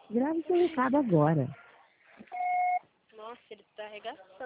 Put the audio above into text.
Grave seu recado agora. Nossa, ele tá arregaçando.